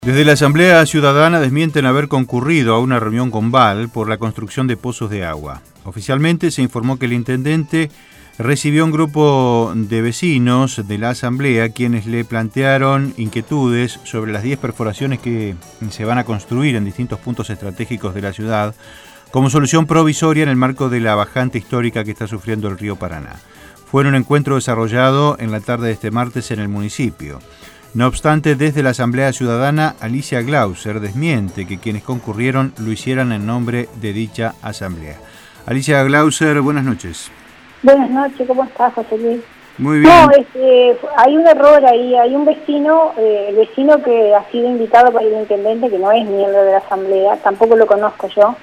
Desde la Asamblea Ciudadana desmienten haber concurrido a una reunión con Val por la construcción de pozos de agua. Oficialmente se informó que el intendente recibió un grupo de vecinos de la Asamblea quienes le plantearon inquietudes sobre las 10 perforaciones que se van a construir en distintos puntos estratégicos de la ciudad como solución provisoria en el marco de la bajante histórica que está sufriendo el río Paraná. Fue en un encuentro desarrollado en la tarde de este martes en el municipio. No obstante, desde la Asamblea Ciudadana, Alicia Glauser desmiente que quienes concurrieron lo hicieran en nombre de dicha Asamblea. Alicia Glauser, buenas noches. Buenas noches, ¿cómo estás, José Luis? Muy bien. No, hay un error ahí, hay un vecino, el vecino que ha sido invitado por el intendente, que no es miembro de la Asamblea, tampoco lo conozco yo,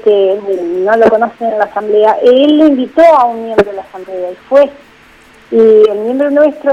no lo conocen en la Asamblea, él le invitó a un miembro de la Asamblea y fue. Y el miembro nuestro,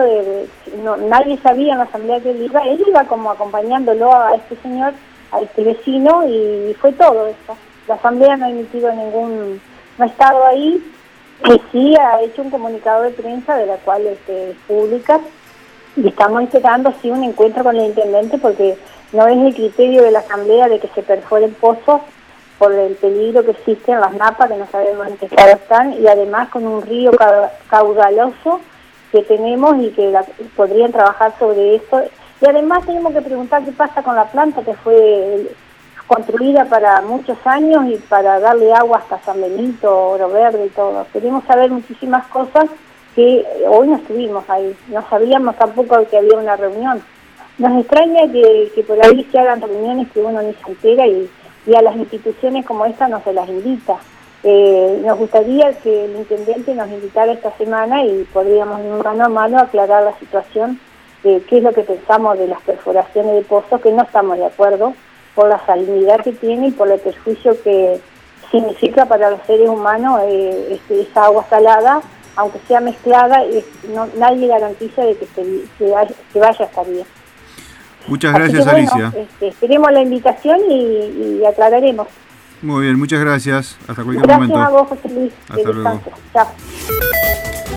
nadie sabía en la asamblea que él iba como acompañándolo a este señor, a este vecino, y fue todo eso. La asamblea no ha emitido no ha estado ahí, y sí ha hecho un comunicado de prensa de la cual es pública, y estamos esperando sí un encuentro con el intendente porque no es el criterio de la asamblea de que se perforen pozos por el peligro que existe en las napas, que no sabemos en qué estado están, y además con un río caudaloso que tenemos y que podrían trabajar sobre esto. Y además tenemos que preguntar qué pasa con la planta que fue construida para muchos años y para darle agua hasta San Benito, Oro Verde y todo. Queremos saber muchísimas cosas que hoy no estuvimos ahí, no sabíamos tampoco que había una reunión. Nos extraña que por ahí se hagan reuniones que uno ni se entera y a las instituciones como esta no se las invita. Nos gustaría que el intendente nos invitara esta semana y podríamos mano a mano aclarar la situación de qué es lo que pensamos de las perforaciones de pozos, que no estamos de acuerdo por la salinidad que tiene y por el perjuicio que significa para los seres humanos esa agua salada, aunque sea mezclada, nadie garantiza de que vaya a estar bien. Muchas gracias, bueno, Alicia. Esperemos la invitación y aclararemos. Muy bien, muchas gracias. Hasta cualquier momento. Gracias a vos, José Luis. Hasta luego. Chao.